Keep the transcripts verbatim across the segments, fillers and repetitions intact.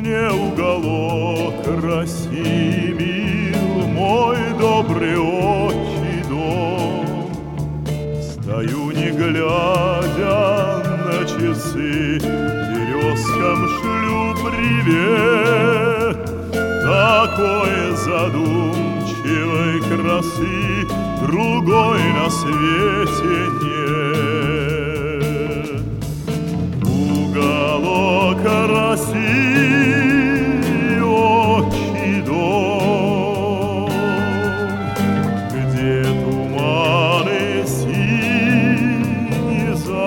мне уголок России мил, мой добрый отчий дом. Стою, не глядя на часы, березкам шлю привет. Такой задумчивой красы другой на свете нет. Уголок России, отчий дом, где туманы синие за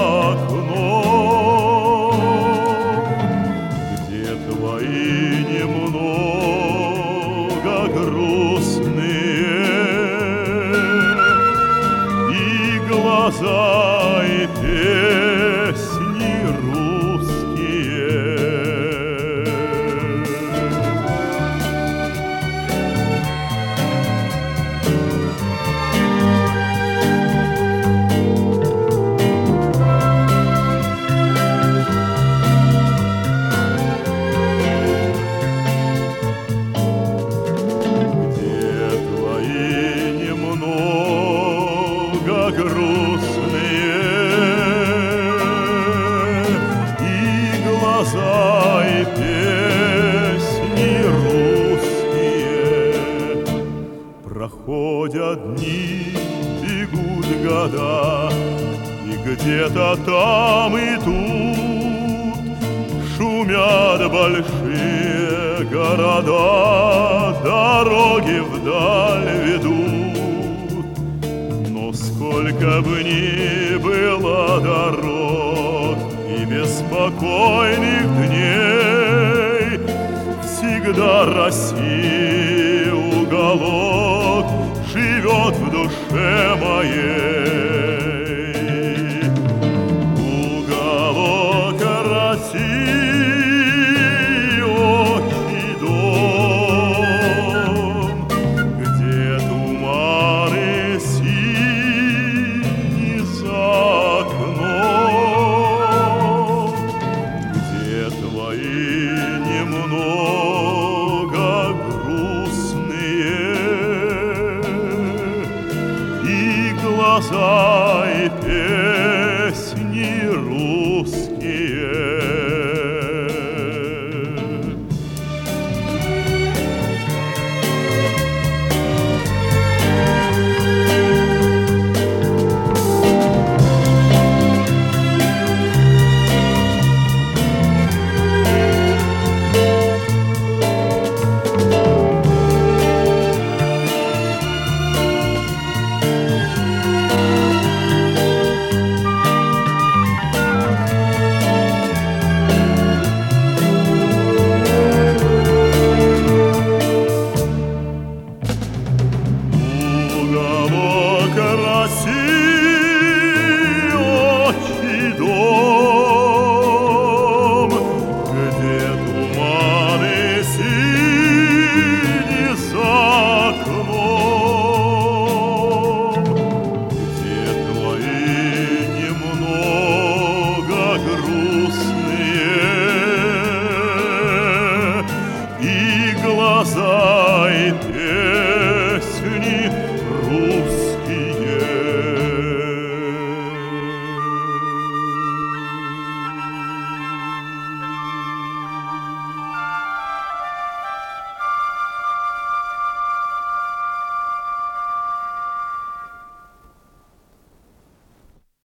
окном, где твои немного грустные и глаза, и песни русские. Где твои немного грустные и глаза, и песни русские. Проходят дни, бегут года, и где-то там и тут шумят большие города, дороги вдаль ведут. Но сколько бы ни было дорог и беспокойных дней, всегда России уголок живет в душе моей. Уголок России, отчий дом, где туманы синие за окном, где твои немного грустные и глаза,